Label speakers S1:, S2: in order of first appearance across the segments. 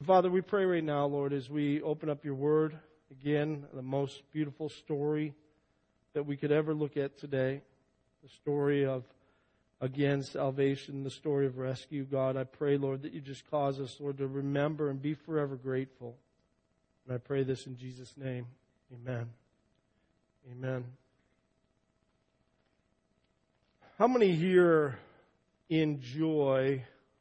S1: Father, we pray right now, Lord, as we open up your word, again, the most beautiful story that we could ever look at today, the story of, again, salvation, the story of rescue. God, I pray, Lord, that you just cause us, Lord, to remember and be forever grateful. And I pray this in Jesus' name. Amen. Amen. How many here enjoy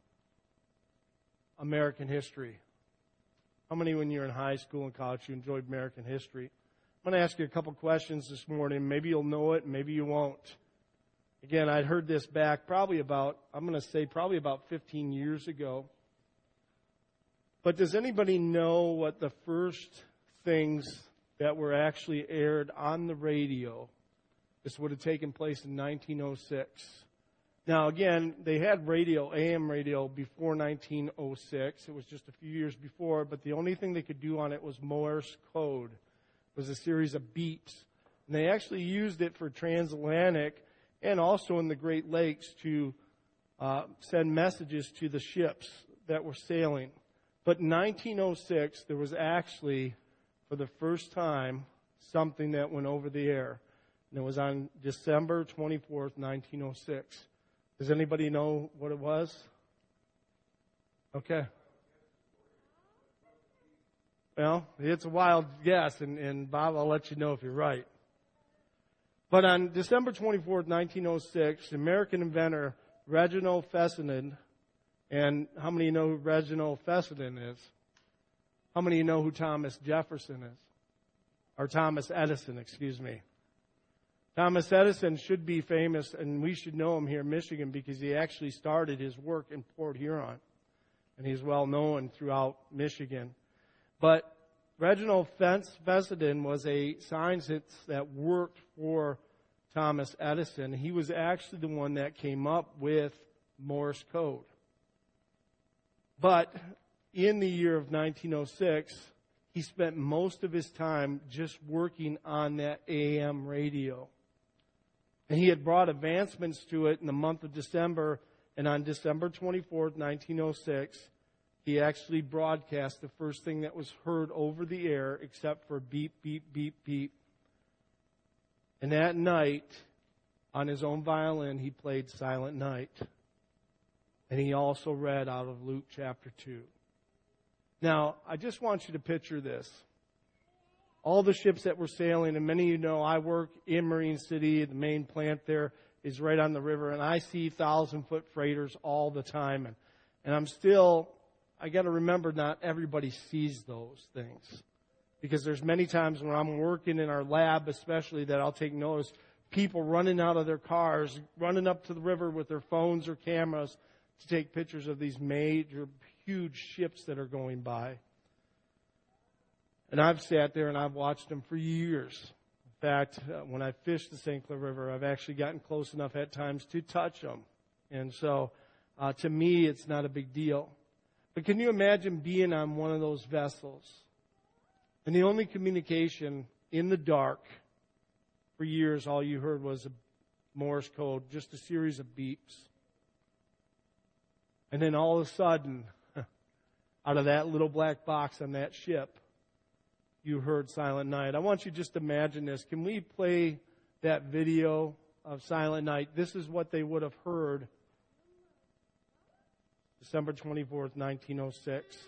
S1: American history? How many, when you're in high school and college, you enjoyed American history? I'm going to ask you a couple questions this morning. Maybe you'll know it, maybe you won't. Again, I'd heard this back probably about 15 years ago. But does anybody know what the first things that were actually aired on the radio? This would have taken place in 1906. Now, again, they had radio, AM radio, before 1906. It was just a few years before, but the only thing they could do on it was Morse code. It was a series of beeps. And they actually used it for transatlantic and also in the Great Lakes to send messages to the ships that were sailing. But in 1906, there was actually, for the first time, something that went over the air. And it was on December 24th, 1906. Does anybody know what it was? Okay. Well, it's a wild guess, and Bob, I'll let you know if you're right. But on December 24th, 1906, American inventor Reginald Fessenden, and how many know who Reginald Fessenden is? How many know who Thomas Jefferson is? Or Thomas Edison, excuse me. Thomas Edison should be famous, and we should know him here in Michigan because he actually started his work in Port Huron, and he's well known throughout Michigan. But Reginald Fessenden was a scientist that worked for Thomas Edison. He was actually the one that came up with Morse code. But in the year of 1906, he spent most of his time just working on that AM radio. And he had brought advancements to it in the month of December, and on December 24th, 1906, he actually broadcast the first thing that was heard over the air except for beep, beep, beep, beep. And that night, on his own violin, he played Silent Night. And he also read out of Luke chapter 2. Now, I just want you to picture this. All the ships that were sailing, and many of you know I work in Marine City. The main plant there is right on the river, and I see 1,000-foot freighters all the time. And I got to remember not everybody sees those things. Because there's many times when I'm working in our lab, especially, that I'll take notice. People running out of their cars, running up to the river with their phones or cameras to take pictures of these major, huge ships that are going by. And I've sat there and I've watched them for years. In fact, when I fished the St. Clair River, I've actually gotten close enough at times to touch them. And so, to me, it's not a big deal. But can you imagine being on one of those vessels? And the only communication in the dark for years, all you heard was a Morse code, just a series of beeps. And then all of a sudden, out of that little black box on that ship, you heard Silent Night. I want you to just imagine this. Can we play that video of Silent Night? This is what they would have heard December 24th, 1906.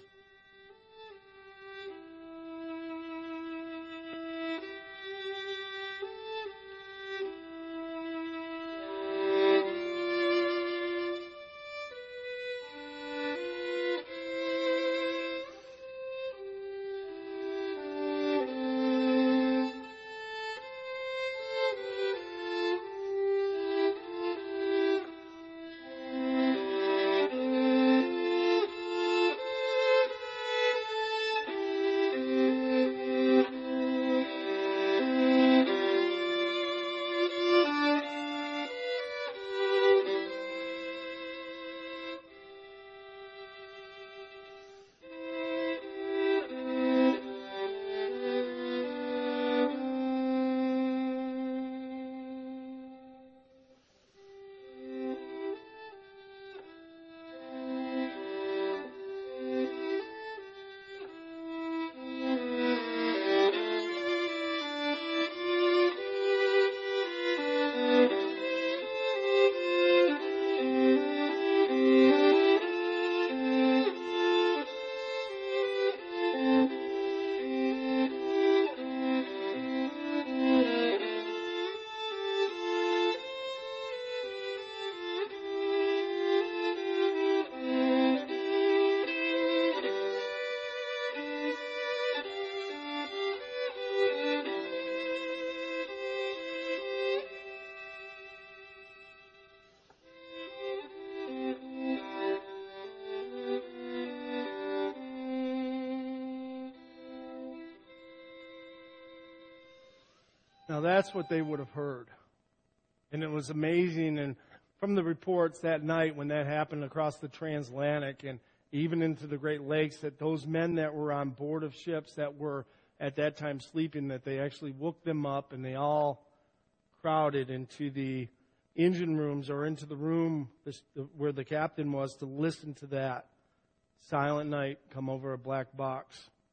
S1: Now that's what they would have heard. And it was amazing. And from the reports that night when that happened across the transatlantic and even into the Great Lakes, that those men that were on board of ships that were at that time sleeping, that they actually woke them up and they all crowded into the engine rooms or into the room where the captain was to listen to that silent night come over a black box.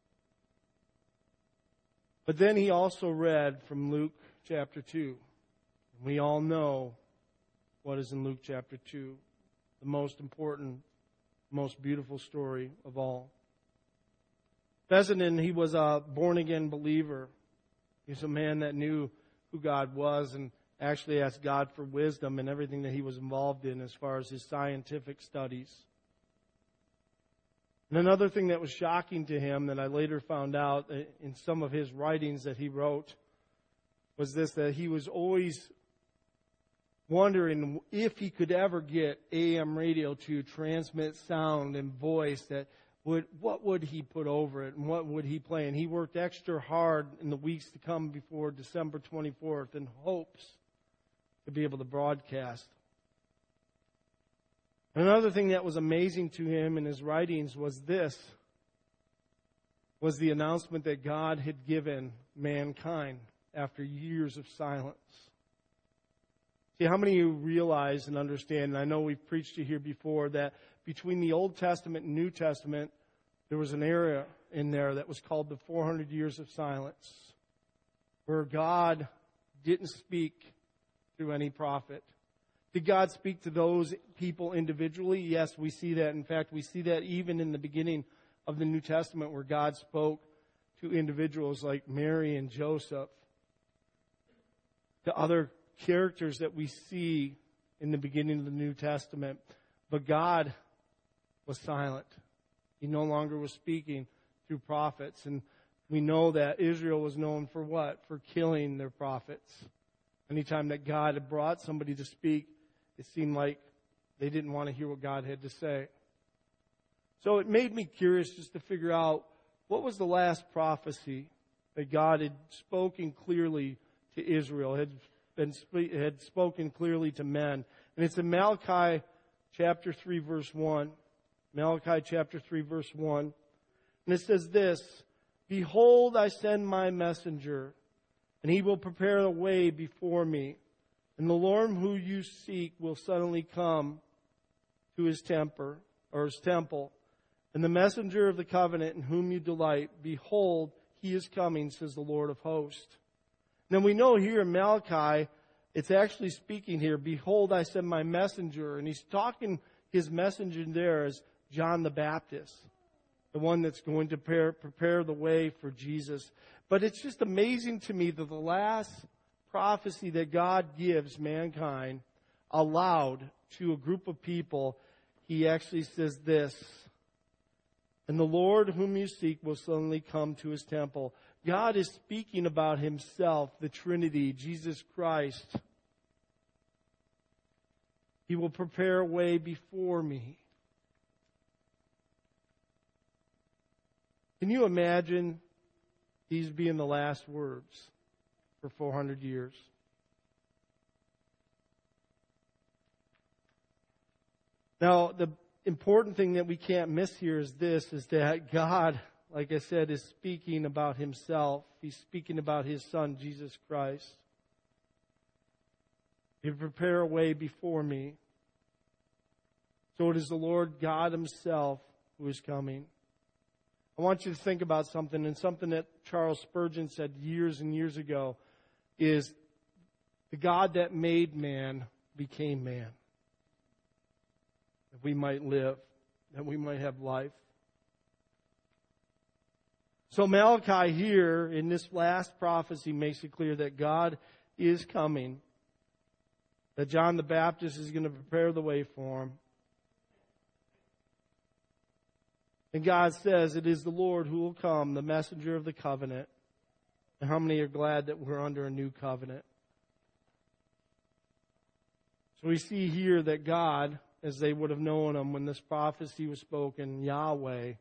S1: But then he also read from Luke chapter 2. We all know what is in Luke chapter 2, the most important, most beautiful story of all. Fessenden, he was a born-again believer. He was a man that knew who God was and actually asked God for wisdom in everything that he was involved in as far as his scientific studies. And another thing that was shocking to him that I later found out in some of his writings that he wrote was this, that he was always wondering if he could ever get AM radio to transmit sound and voice, what would he put over it and what would he play. And he worked extra hard in the weeks to come before December 24th in hopes to be able to broadcast. Another thing that was amazing to him in his writings was the announcement that God had given mankind after years of silence. See, how many of you realize and understand, and I know we've preached it here before, that between the Old Testament and New Testament, there was an era in there that was called the 400 years of silence, where God didn't speak through any prophet. Did God speak to those people individually? Yes, we see that. In fact, we see that even in the beginning of the New Testament, where God spoke to individuals like Mary and Joseph, to other characters that we see in the beginning of the New Testament. But God was silent. He no longer was speaking through prophets. And we know that Israel was known for what? For killing their prophets. Anytime that God had brought somebody to speak, it seemed like they didn't want to hear what God had to say. So it made me curious just to figure out what was the last prophecy that God had spoken clearly to Israel, had spoken clearly to men. And it's in Malachi chapter 3, verse 1. Malachi chapter 3, verse 1. And it says this, "Behold, I send my messenger, and he will prepare the way before me. And the Lord who you seek will suddenly come to his temple. And the messenger of the covenant in whom you delight, behold, he is coming, says the Lord of hosts." Now we know here in Malachi, it's actually speaking here, "Behold, I send my messenger." And he's talking his messenger there as John the Baptist, the one that's going to prepare the way for Jesus. But it's just amazing to me that the last prophecy that God gives mankind aloud to a group of people, he actually says this, "And the Lord whom you seek will suddenly come to his temple." God is speaking about himself, the Trinity, Jesus Christ. "He will prepare a way before me." Can you imagine these being the last words for 400 years? Now, the important thing that we can't miss here is this, is that God, like I said, is speaking about himself. He's speaking about his Son, Jesus Christ. "You prepare a way before me." So it is the Lord God himself who is coming. I want you to think about something, and something that Charles Spurgeon said years and years ago is, the God that made man became man, that we might live, that we might have life. So Malachi here in this last prophecy makes it clear that God is coming, that John the Baptist is going to prepare the way for him. And God says it is the Lord who will come, the messenger of the covenant. And how many are glad that we're under a new covenant? So we see here that God, as they would have known him when this prophecy was spoken, Yahweh,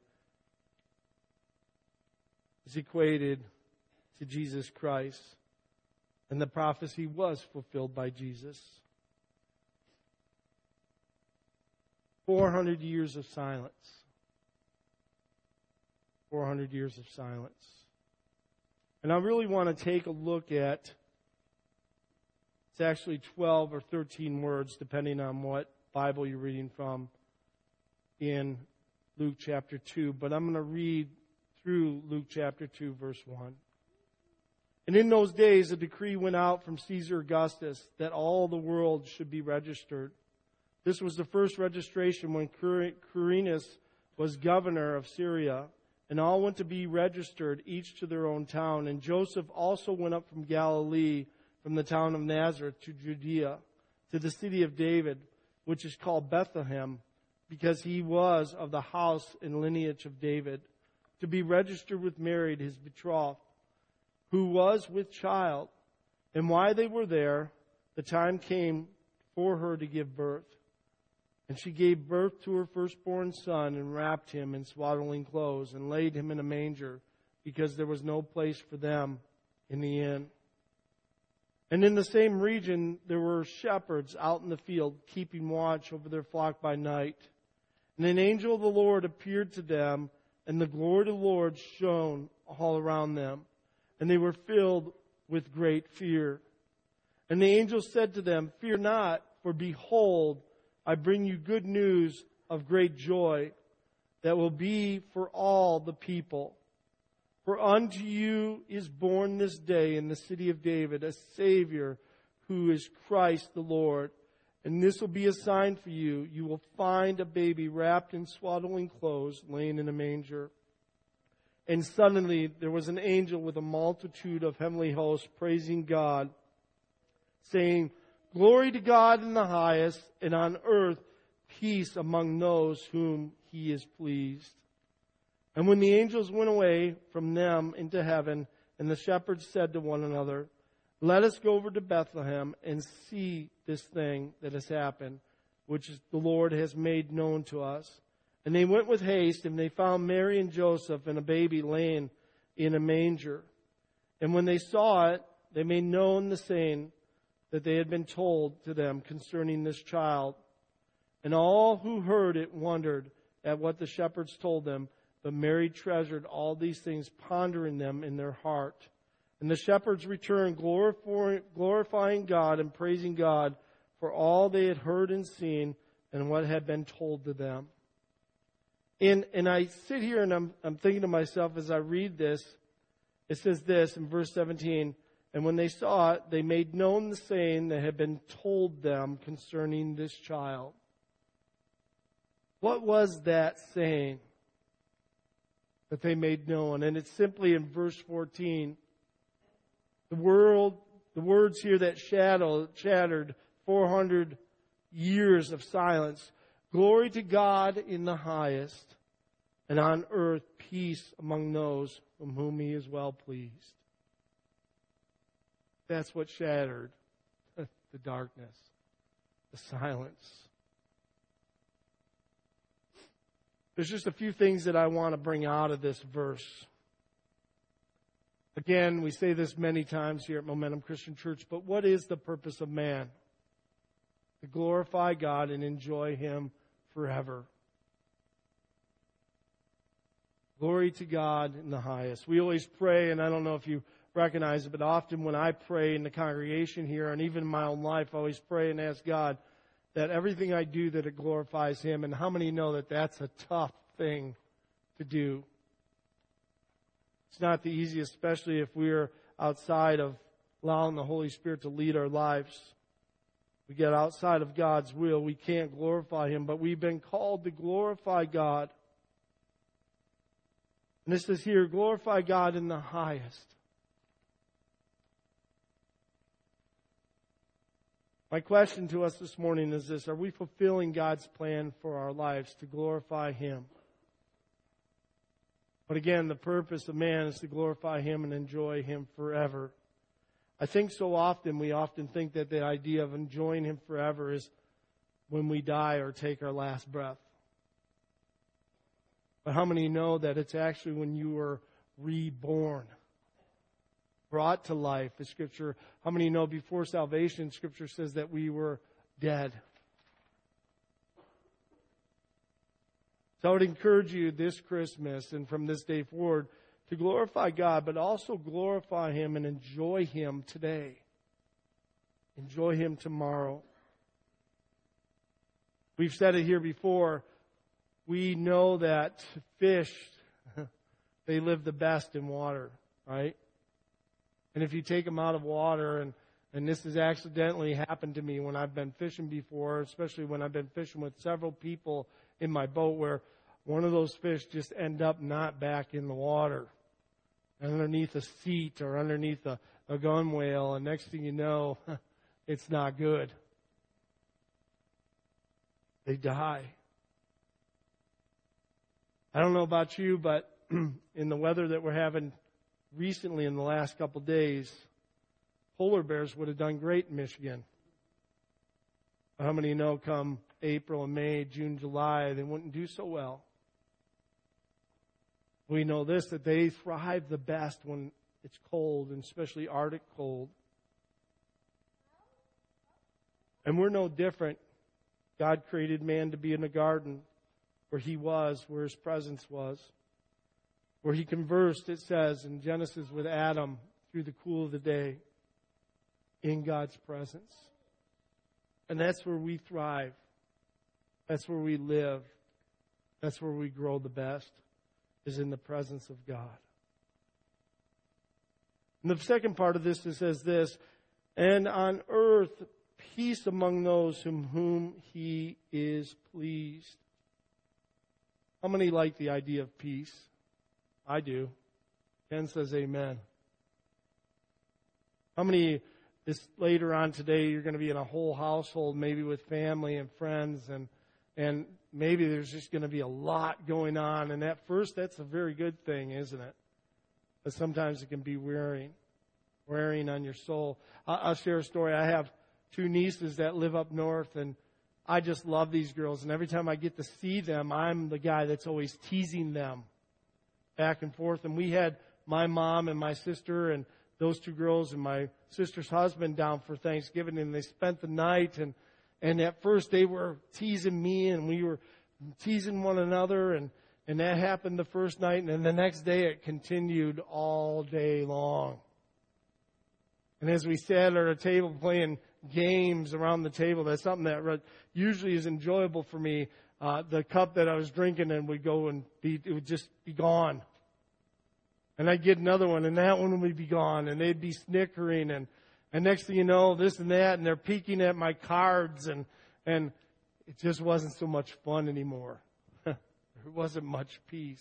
S1: is equated to Jesus Christ. And the prophecy was fulfilled by Jesus. 400 years of silence. 400 years of silence. And I really want to take a look at, it's actually 12 or 13 words, depending on what Bible you're reading from, in Luke chapter 2. But I'm going to read through Luke chapter 2, verse 1. And in those days, a decree went out from Caesar Augustus that all the world should be registered. This was the first registration when Quirinius was governor of Syria. And all went to be registered, each to their own town. And Joseph also went up from Galilee, from the town of Nazareth to Judea, to the city of David, which is called Bethlehem, because he was of the house and lineage of David, to be registered with Mary, his betrothed, who was with child. And while they were there, the time came for her to give birth. And she gave birth to her firstborn son and wrapped him in swaddling clothes and laid him in a manger, because there was no place for them in the inn. And in the same region there were shepherds out in the field, keeping watch over their flock by night. And an angel of the Lord appeared to them, and the glory of the Lord shone all around them. And they were filled with great fear. And the angel said to them, "Fear not, for behold, I bring you good news of great joy that will be for all the people. For unto you is born this day in the city of David a Savior, who is Christ the Lord. And this will be a sign for you. You will find a baby wrapped in swaddling clothes, laying in a manger." And suddenly there was an angel with a multitude of heavenly hosts praising God, saying, "Glory to God in the highest, and on earth peace among those whom He is pleased." And when the angels went away from them into heaven, and the shepherds said to one another, "Let us go over to Bethlehem and see this thing that has happened, which the Lord has made known to us." And they went with haste, and they found Mary and Joseph and a baby laying in a manger. And when they saw it, they made known the saying that they had been told to them concerning this child. And all who heard it wondered at what the shepherds told them. But Mary treasured all these things, pondering them in their heart. And the shepherds returned, glorifying God and praising God for all they had heard and seen and what had been told to them. And I sit here and I'm thinking to myself as I read this, it says this in verse 17, "And when they saw it, they made known the saying that had been told them concerning this child." What was that saying that they made known? And it's simply in verse 14. The words here that shattered 400 years of silence. "Glory to God in the highest, and on earth peace among those from whom He is well pleased." That's what shattered the darkness, the silence. There's just a few things that I want to bring out of this verse. Again, we say this many times here at Momentum Christian Church, but what is the purpose of man? To glorify God and enjoy Him forever. Glory to God in the highest. We always pray, and I don't know if you recognize it, but often when I pray in the congregation here and even in my own life, I always pray and ask God that everything I do, that it glorifies Him. And how many know that that's a tough thing to do? It's not the easiest, especially if we're outside of allowing the Holy Spirit to lead our lives. We get outside of God's will, we can't glorify Him, but we've been called to glorify God. And this says here, glorify God in the highest. My question to us this morning is this: are we fulfilling God's plan for our lives to glorify Him? But again, the purpose of man is to glorify Him and enjoy Him forever. I think so often, we often think that the idea of enjoying Him forever is when we die or take our last breath. But how many know that it's actually when you were reborn? brought to life. The Scripture, how many know before salvation, Scripture says that we were dead. So I would encourage you this Christmas and from this day forward to glorify God, but also glorify Him and enjoy Him today. Enjoy Him tomorrow. We've said it here before. We know that fish, they live the best in water, right? And if you take them out of water, and this has accidentally happened to me when I've been fishing before, especially when I've been fishing with several people in my boat, where one of those fish just end up not back in the water, underneath a seat or underneath a gunwale, and next thing you know, it's not good. They die. I don't know about you, but in the weather that we're having recently in the last couple of days, polar bears would have done great in Michigan. How many know come April and May, June, July, they wouldn't do so well? We know this, that they thrive the best when it's cold, and especially Arctic cold. And we're no different. God created man to be in a garden where He was, where His presence was, where He conversed, it says in Genesis, with Adam through the cool of the day in God's presence. And that's where we thrive. That's where we live. That's where we grow the best, is in the presence of God. And the second part of this, it says this, and on earth peace among those whom He is pleased. How many like the idea of peace? I do. Ken says amen. How many, this later on today, you're going to be in a whole household, maybe with family and friends, and maybe there's just going to be a lot going on. And at first, that's a very good thing, isn't it? But sometimes it can be wearing on your soul. I'll share a story. I have 2 nieces that live up north, and I just love these girls. And every time I get to see them, I'm the guy that's always teasing them back and forth. And we had my mom and my sister and those 2 girls and my sister's husband down for Thanksgiving, and they spent the night. And at first they were teasing me, and we were teasing one another, and that happened the first night, and then the next day it continued all day long. And as we sat at a table playing games around the table, that's something that usually is enjoyable for me. The cup that I was drinking and would go and it would just be gone. And I'd get another one, and that one would be gone, and they'd be snickering, and next thing you know, this and that, and they're peeking at my cards, and it just wasn't so much fun anymore. There wasn't much peace.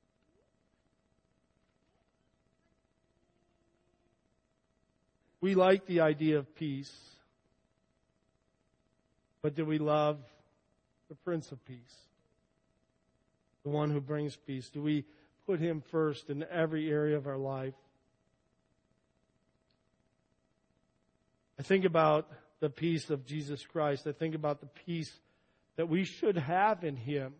S1: We like the idea of peace, but do we love the Prince of Peace, the one who brings peace? Do we put Him first in every area of our life? I think about the peace of Jesus Christ. I think about the peace that we should have in Him.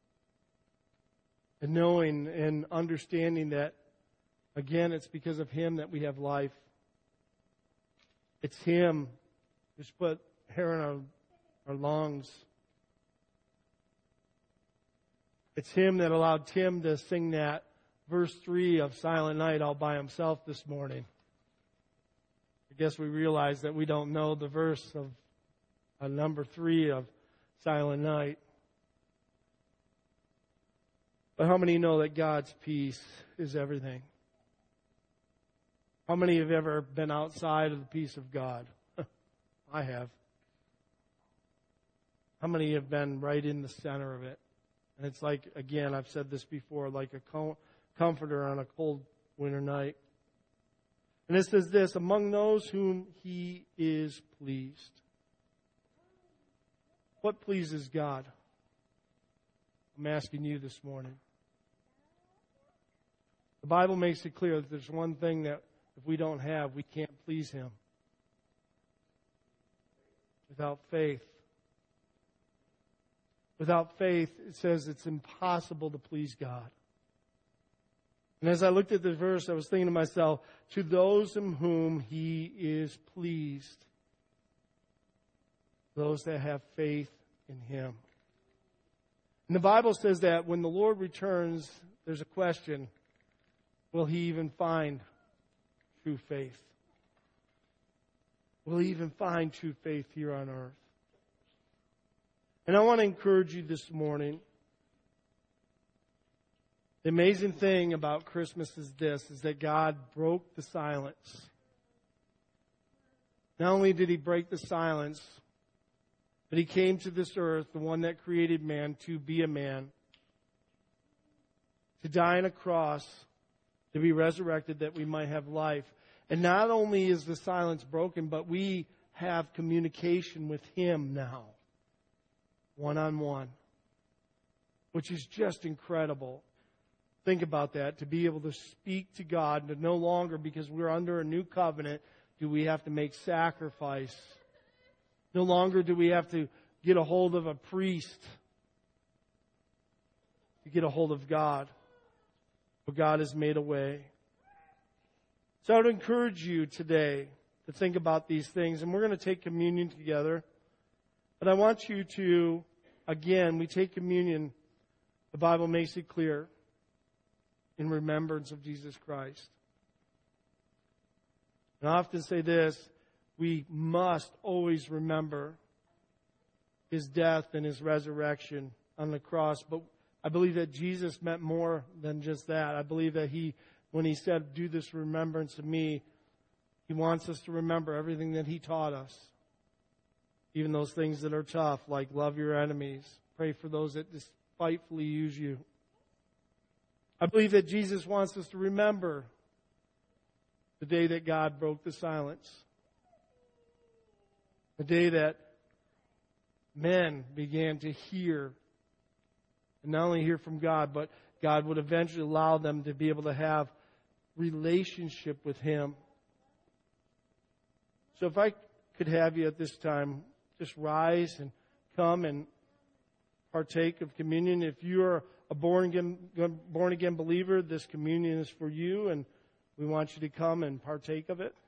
S1: And knowing and understanding that, again, it's because of Him that we have life. It's Him who's put hair in our lungs. It's Him that allowed Tim to sing that verse 3 of Silent Night all by himself this morning. I guess we realize that we don't know the verse of number 3 of Silent Night. But how many know that God's peace is everything? How many have ever been outside of the peace of God? I have. How many have been right in the center of it? And it's like, again, I've said this before, like a comforter on a cold winter night. And it says this, among those whom He is pleased. What pleases God? I'm asking you this morning. The Bible makes it clear that there's one thing that if we don't have, we can't please Him. Without faith. Without faith, it says it's impossible to please God. And as I looked at this verse, I was thinking to myself, to those in whom He is pleased, those that have faith in Him. And the Bible says that when the Lord returns, there's a question, will He even find true faith? Will He even find true faith here on earth? And I want to encourage you this morning. The amazing thing about Christmas is this, is that God broke the silence. Not only did He break the silence, but He came to this earth, the one that created man, to be a man, to die on a cross, to be resurrected that we might have life. And not only is the silence broken, but we have communication with Him now, one-on-one, which is just incredible. Think about that, to be able to speak to God, to no longer, because we're under a new covenant, do we have to make sacrifice. No longer do we have to get a hold of a priest to get a hold of God. But God has made a way. So I would encourage you today to think about these things. And we're going to take communion together. But I want you to, again, we take communion, the Bible makes it clear, in remembrance of Jesus Christ. And I often say this, we must always remember His death and His resurrection on the cross. But I believe that Jesus meant more than just that. I believe that when He said, do this remembrance of me, He wants us to remember everything that He taught us. Even those things that are tough, like love your enemies. Pray for those that despitefully use you. I believe that Jesus wants us to remember the day that God broke the silence. The day that men began to hear, and not only hear from God, but God would eventually allow them to be able to have relationship with Him. So if I could have you at this time, just rise and come and partake of communion. If you are a born again believer, this communion is for you, and we want you to come and partake of it.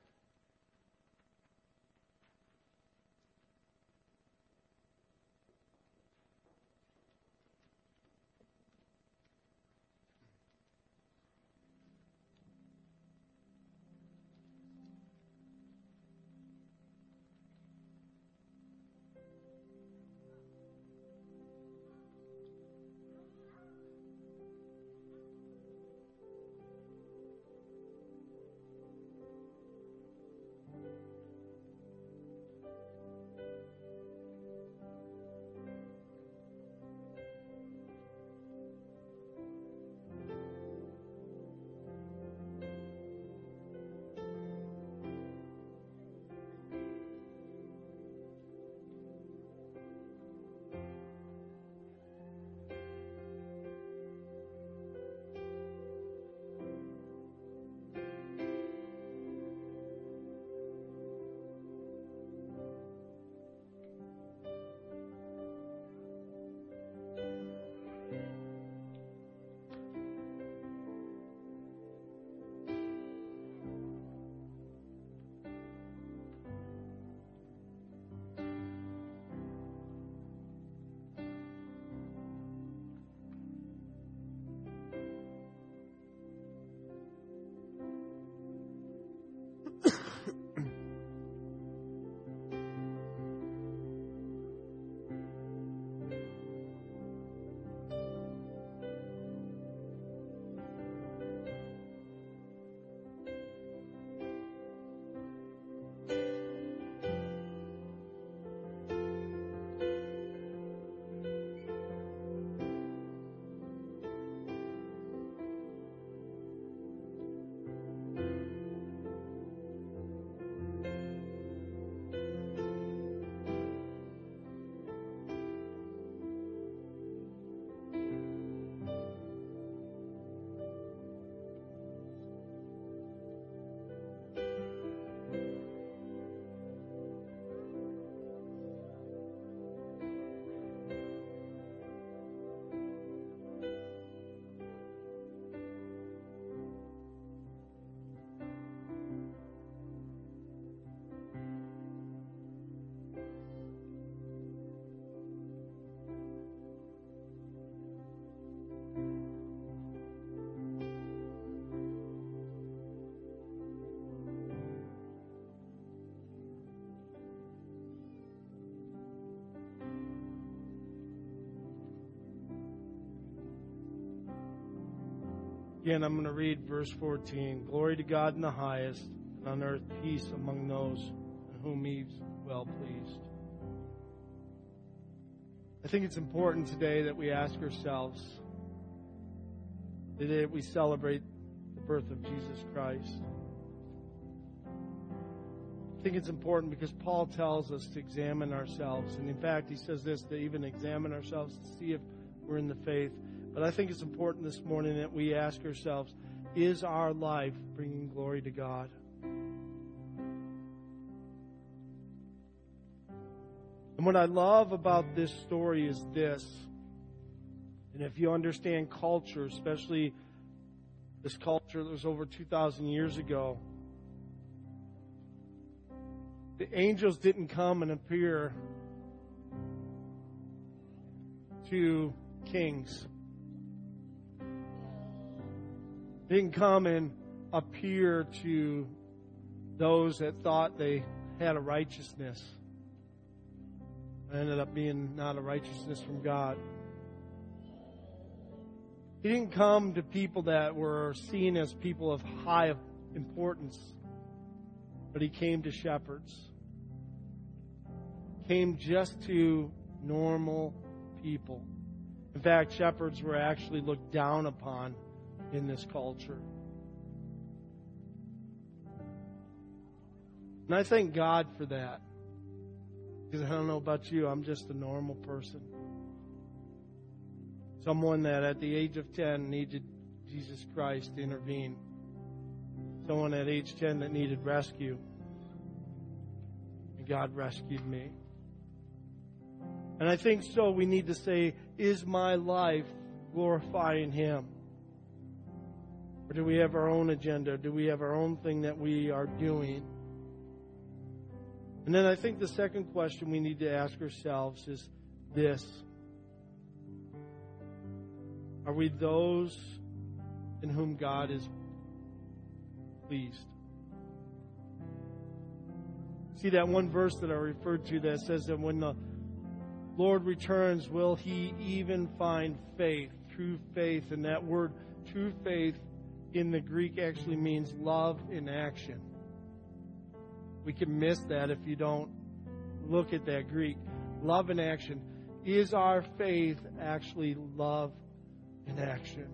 S1: Again, I'm going to read verse 14. Glory to God in the highest, and on earth peace among those in whom He's well pleased. I think it's important today that we ask ourselves, today we celebrate the birth of Jesus Christ. I think it's important because Paul tells us to examine ourselves. And in fact, he says this, to even examine ourselves to see if we're in the faith. But I think it's important this morning that we ask ourselves, is our life bringing glory to God? And what I love about this story is this. And if you understand culture, especially this culture that was over 2,000 years ago, the angels didn't come and appear to kings. They didn't come and appear to those that thought they had a righteousness. It ended up being not a righteousness from God. He didn't come to people that were seen as people of high importance, but He came to shepherds. Came just to normal people. In fact, shepherds were actually looked down upon in this culture. And I thank God for that. Because I don't know about you, I'm just a normal person. Someone that at the age of 10 needed Jesus Christ to intervene. Someone at age 10 that needed rescue. And God rescued me. And I think so we need to say, is my life glorifying Him? Or do we have our own agenda? Do we have our own thing that we are doing? And then I think the second question we need to ask ourselves is this. Are we those in whom God is pleased? See that one verse that I referred to that says that when the Lord returns, will He even find faith, true faith? And that word true faith in the Greek actually means love in action. We can miss that if you don't look at that Greek. Love in action. Is our faith actually love in action?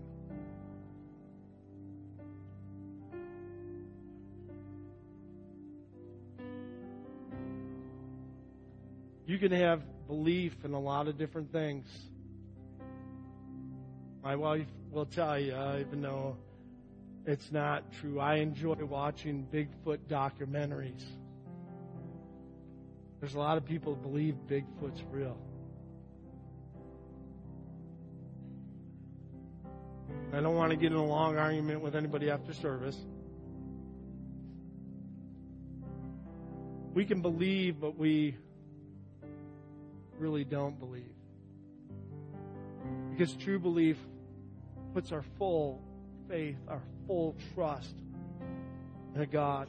S1: You can have belief in a lot of different things. My wife will tell you, even though it's not true, I enjoy watching Bigfoot documentaries. There's a lot of people who believe Bigfoot's real. I don't want to get in a long argument with anybody after service. We can believe, but we really don't believe. Because true belief puts our full faith, our full trust in a God.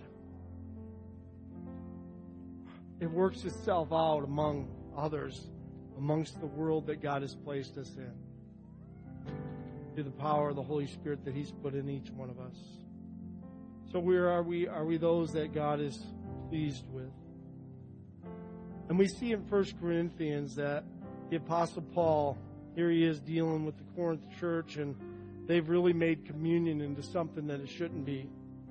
S1: It works itself out among others, amongst the world that God has placed us in, through the power of the Holy Spirit that He's put in each one of us. So where are we? Are we those that God is pleased with? And we see in 1 Corinthians that the Apostle Paul, here he is dealing with the Corinth church, and they've really made communion into something that it shouldn't be.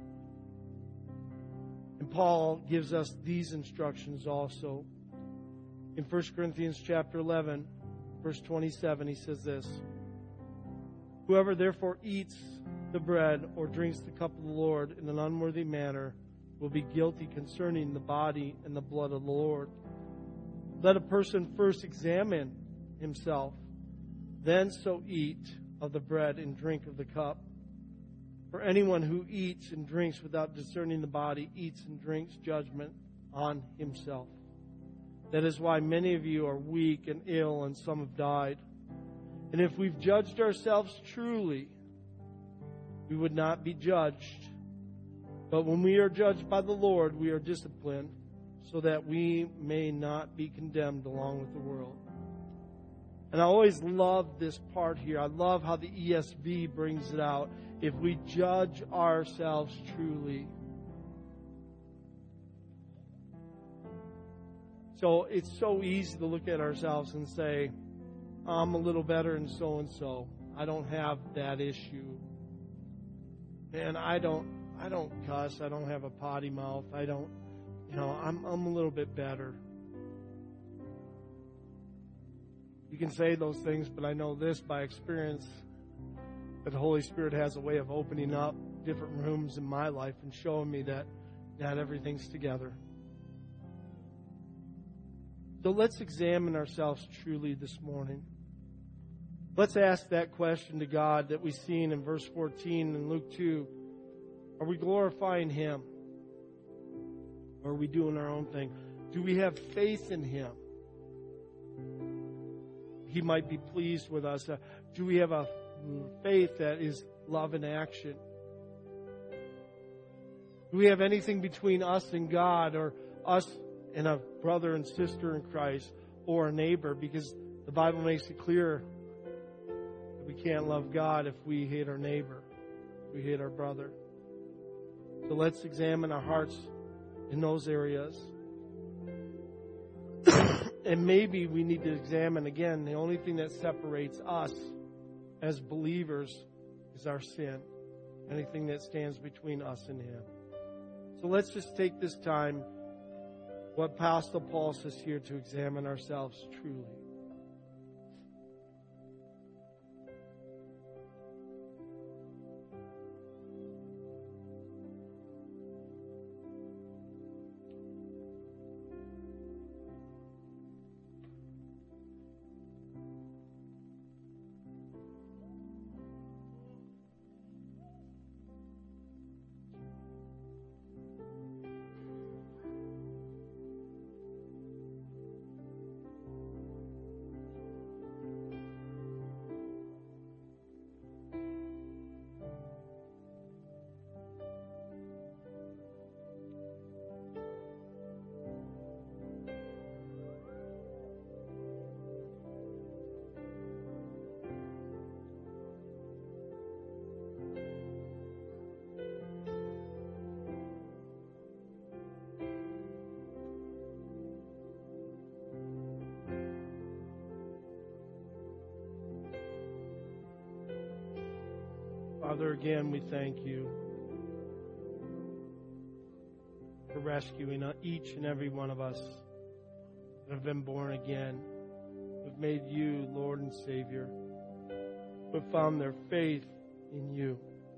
S1: And Paul gives us these instructions also. In 1 Corinthians chapter 11, verse 27, he says this: whoever therefore eats the bread or drinks the cup of the Lord in an unworthy manner will be guilty concerning the body and the blood of the Lord. Let a person first examine himself, then so eat of the bread and drink of the cup. For anyone who eats and drinks without discerning the body eats and drinks judgment on himself. That is why many of you are weak and ill, and some have died. And if we've judged ourselves truly, we would not be judged. But when we are judged by the Lord, we are disciplined, so that we may not be condemned along with the world. And I always love this part here. I love how the ESV brings it out. If we judge ourselves truly. So it's so easy to look at ourselves and say, I'm a little better than so-and-so. I don't have that issue. Man, I don't cuss. I don't have a potty mouth. I'm a little bit better. You can say those things, but I know this by experience, that the Holy Spirit has a way of opening up different rooms in my life and showing me that not everything's together. So let's examine ourselves truly this morning. Let's ask that question to God that we've seen in verse 14 in Luke 2. Are we glorifying Him? Or are we doing our own thing? Do we have faith in Him? He might be pleased with us. Do we have a faith that is love in action? Do we have anything between us and God, or us and a brother and sister in Christ, or a neighbor? Because the Bible makes it clear that we can't love God if we hate our neighbor, if we hate our brother. So let's examine our hearts in those areas. And maybe we need to examine again, the only thing that separates us as believers is our sin. Anything that stands between us and Him. So let's just take this time, what Apostle Paul says here, to examine ourselves truly. Father, again, we thank You for rescuing each and every one of us that have been born again, who have made You Lord and Savior, who have found their faith in You.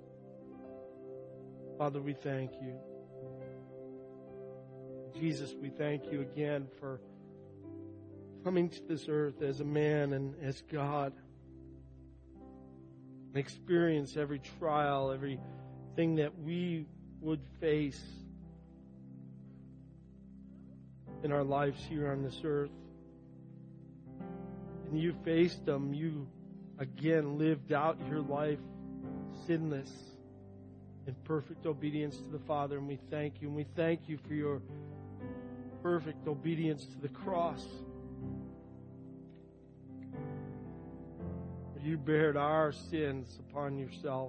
S1: Father, we thank You. Jesus, we thank You again for coming to this earth as a man and as God. Experience every trial, everything that we would face in our lives here on this earth. And You faced them. You, again, lived out your life sinless in perfect obedience to the Father. And we thank You. And we thank You for Your perfect obedience to the cross. You bared our sins upon Yourself.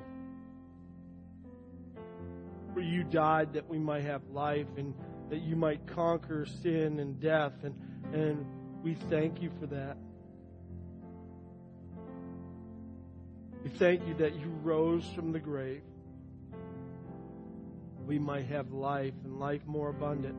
S1: For You died that we might have life, and that You might conquer sin and death. And we thank You for that. We thank You that You rose from the grave. We might have life, and life more abundant.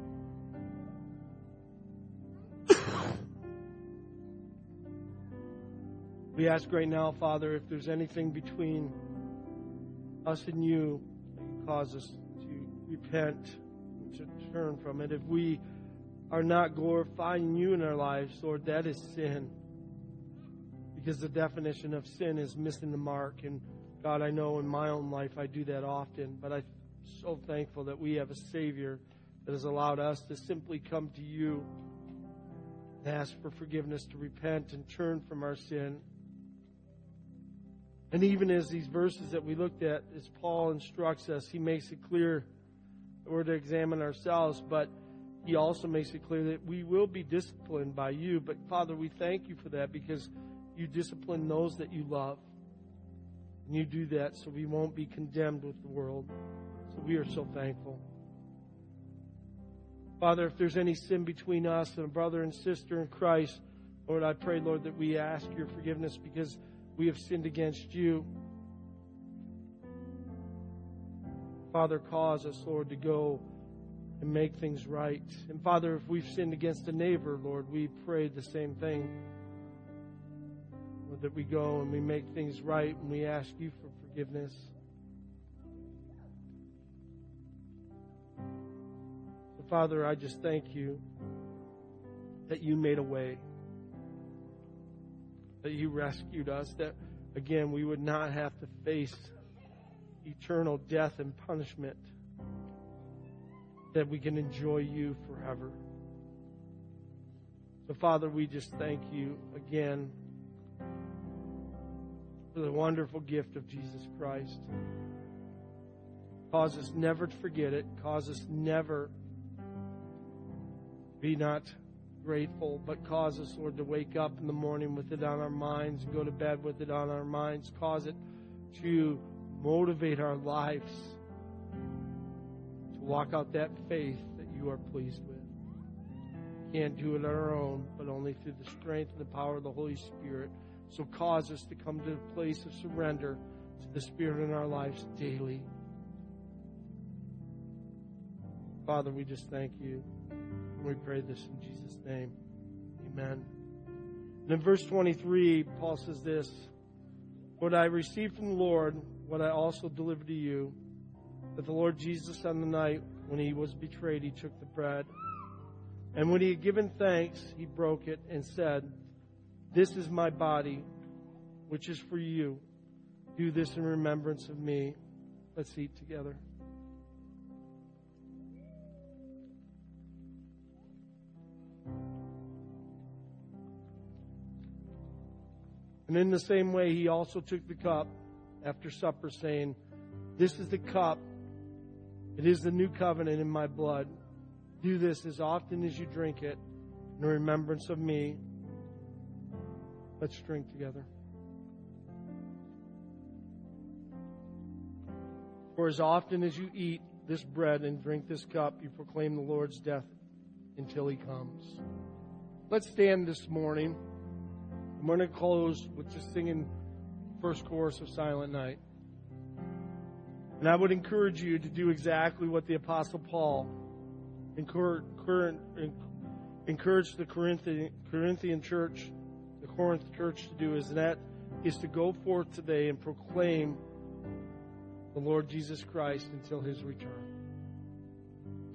S1: We ask right now, Father, if there's anything between us and You that can cause us to repent and to turn from it. If we are not glorifying You in our lives, Lord, that is sin. Because the definition of sin is missing the mark. And God, I know in my own life I do that often. But I'm so thankful that we have a Savior that has allowed us to simply come to You and ask for forgiveness, to repent and turn from our sin. And even as these verses that we looked at, as Paul instructs us, he makes it clear that we're to examine ourselves, but he also makes it clear that we will be disciplined by You. But Father, we thank You for that, because you discipline those that you love. And you do that so we won't be condemned with the world. So we are so thankful. Father, if there's any sin between us and a brother and sister in Christ, Lord, I pray, Lord, that we ask your forgiveness because we have sinned against you. Father, cause us, Lord, to go and make things right. And Father, if we've sinned against a neighbor, Lord, we pray the same thing. Lord, that we go and we make things right and we ask you for forgiveness. So, Father, I just thank you that you made a way, that you rescued us, that, again, we would not have to face eternal death and punishment, that we can enjoy you forever. So, Father, we just thank you again for the wonderful gift of Jesus Christ. Cause us never to forget it. Cause us never be not grateful, but cause us, Lord, to wake up in the morning with it on our minds, go to bed with it on our minds. Cause it to motivate our lives to walk out that faith that you are pleased with. We can't do it on our own, but only through the strength and the power of the Holy Spirit. So cause us to come to a place of surrender to the Spirit in our lives daily. Father, we just thank you. We pray this in Jesus' name. Amen. And in verse 23, Paul says this: "What I received from the Lord, what I also delivered to you, that the Lord Jesus on the night when he was betrayed, he took the bread. And when he had given thanks, he broke it and said, 'This is my body, which is for you. Do this in remembrance of me.'" Let's eat together. And in the same way, he also took the cup after supper, saying, "This is the cup. It is the new covenant in my blood. Do this as often as you drink it in remembrance of me." Let's drink together. "For as often as you eat this bread and drink this cup, you proclaim the Lord's death until he comes." Let's stand this morning. I'm going to close with just singing first chorus of Silent Night. And I would encourage you to do exactly what the Apostle Paul encouraged the Corinthian church, the Corinth church to do, and that is to go forth today and proclaim the Lord Jesus Christ until his return.